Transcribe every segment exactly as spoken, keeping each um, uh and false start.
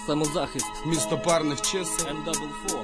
Самозахист. Місто парних чисел. Ем дабл фор.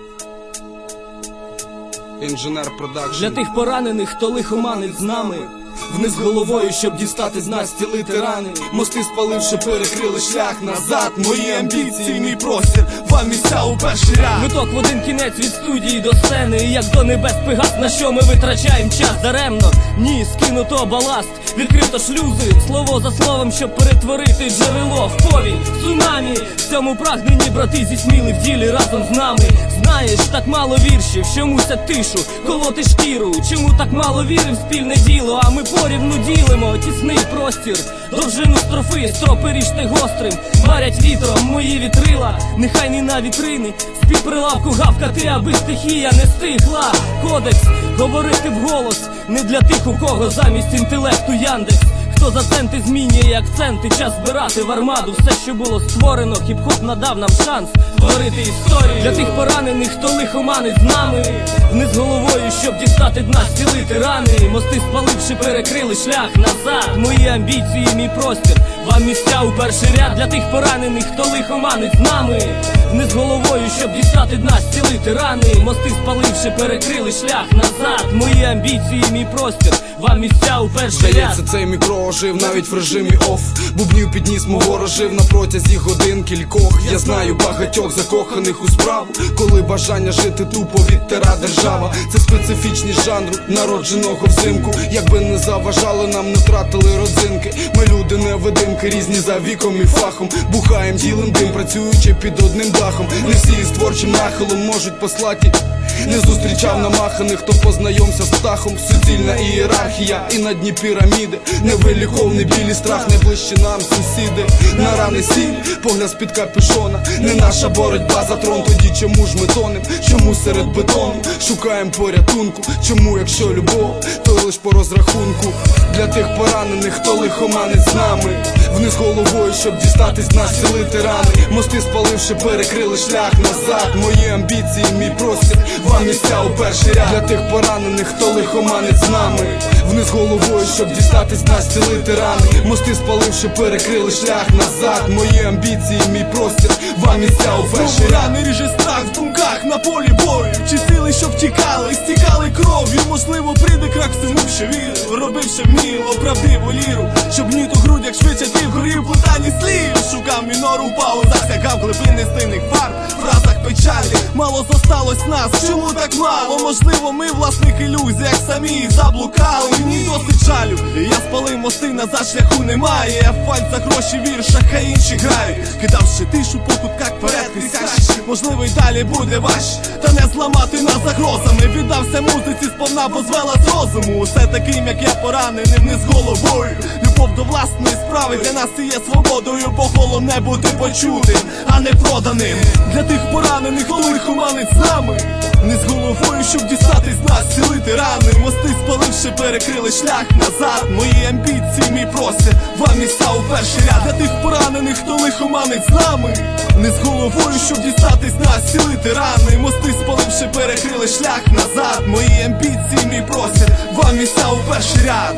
Інженер продакшн. Для тих поранених, хто лихоманить з нами. Вниз головою, щоб дістати з нас, цілити рани. Мости спаливши, перекрили шлях назад. Мої амбіції, мій простір, вам місця у перший ряд. Виток в один кінець від студії до сцени. І як до небес пегас, на що ми витрачаємо час даремно. Ні, скинуто баласт, відкрито шлюзи. Слово за словом, щоб перетворити джерело в повінь, в цунамі. В цьому прагненні брати зісміли в ділі разом з нами. Знаєш, так мало віршів, що мусять тишу колоти шкіру. Чому так мало віри в спільне діло, а ми порівну ділимо тісний простір. Довжину строфи, стропи ріжте гострим, варять вітром мої вітрила. Нехай не на вітрини, з-під прилавку гавкати, аби стихія не стихла. Кодекс, говорити вголос, не для тих, у кого замість інтелекту Яндекс. Хто за центи змінює акценти, час збирати в армаду все, що було створено. Хіп-хоп надав нам шанс творити історію. Для тих поранених, хто лихоманить з нами. Вниз головою, щоб дістати дна, зцілити рани. Мости спаливши, перекрили шлях назад. Мої амбіції, мій простір, вам місця у перший ряд. Для тих поранених, хто лихоманить з нами. Вниз головою, щоб дістати дна, зцілити рани. Мости спаливши, перекрили шлях назад. Мої амбіції, мій простір, вам місця у перший ряд. Здається, цей мікро ожив навіть в режимі оф. Бубнів підніс мого рожив на протязі годин кількох. Я знаю багатьох закоханих у справу, коли бажання жити тупо відтира держава. Це специфічний жанр, народженого взимку. Якби не заважали, нам не втратили родзинки. Ми люди невидимки, різні за віком і фахом. Бухаєм, ділим дим, працюючи під одним дахом. Не всі з творчим нахилом можуть послати. Не зустрічав намаханих, хто познайомся з птахом. Суцільна ієрархія і на дні піраміди. Невиліковний білий страх, найближчі нам сусіди. На рани сіль, погляд з-під капюшона. Не наша боротьба за трон, тоді чому ж ми тонем? Чому серед бетону шукаємо порятунку? Чому, якщо любов, то лиш по розрахунку? Для тих поранених, хто лихоманить з нами. Вниз головою, щоб дістатись з нас, цілити рани. Мости спаливши, перекрили шлях назад. Мої амбіції, мій простір, вам місця у перший ряд. Для тих поранених, хто лихоманить з нами. Вниз головою, щоб дістатись з нас, цілити рани. Мости спаливши, перекрили шлях назад. Мої амбіції, мій простір, вам місця у перший ряд. Рани ріже страх в думках на полі бою. Чи сили, що втікали, стікали кров'ю. Можливо, прийде крак всьому, що вірив, робивши вміло правдиву ліру. Щоб гніт у грудях швидше ті вгорів плутані слів. Шукав мінору в паузах, сягав глибини стильних фарб, фразах печалі. Мало зосталось нас, чому так мало? Можливо, ми власних ілюзій, як самі їх заблукали. Мені досить жалю, і я спалив мости, назад шляху немає. Фальт за гроші в віршах, а інші грають, кидавши тишу по кутках вперед крізь. Можливо, й далі буде важче, та не зламати нас загрозами. Віддався музиці сповна, бо звела з розуму. Усе таким, як я, поранений вниз головою. Любов до власної справи для нас і є свободою, бо головне бути почутим, а не проданим. Для тих поранених, хто лихоманить з нами. Не з головою, щоб дістатись з нас, цілити рани. Мости спаливши, перекрили шлях назад. Мої амбіції, мій простір, вам місця у перший ряд. Для тих поранених, хто лихоманить з нами. Не з головою, щоб дістатись з нас, цілити рани. Мости спаливши, перекрили шлях назад. Мої амбіції, мій простір, вам місця у перший ряд.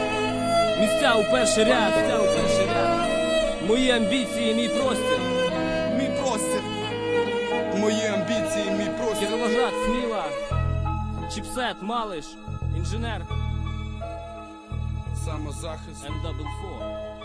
Місця у перший ряд, місця у перший ряд. Мої амбіції, мій простір. Мій простір. Мої амбіції, мій простір. Кіровоград, Сміла, Чіпсет, Малиш, Інженер. Самозахист. Ем дабл фор.